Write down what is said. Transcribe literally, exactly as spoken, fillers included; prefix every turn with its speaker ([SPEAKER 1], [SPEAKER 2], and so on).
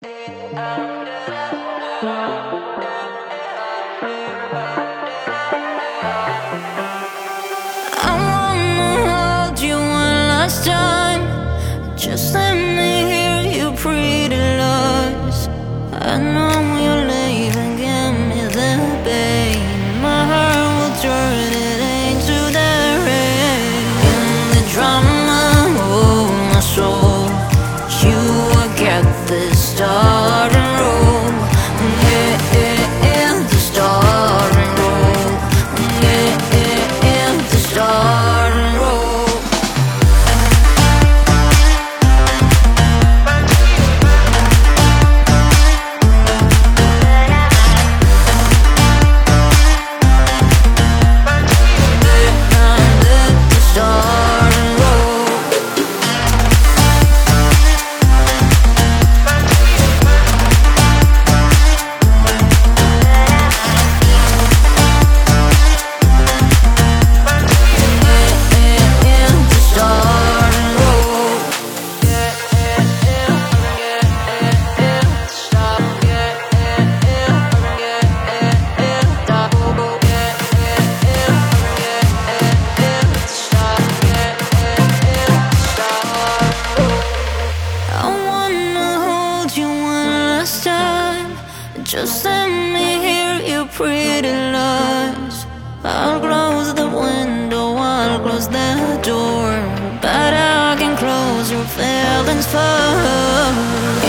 [SPEAKER 1] Just let me hear your pretty lies. I know you're leaving, give me the pain. My heart will turn it into the rain. In the drama of my soul, you will get the starting role. Yeah, yeah, yeah, the starting role. Yeah, yeah, yeah, the starting role. Just let me hear your pretty lies. I'll close the window, I'll close the door, but I can close your feelings first.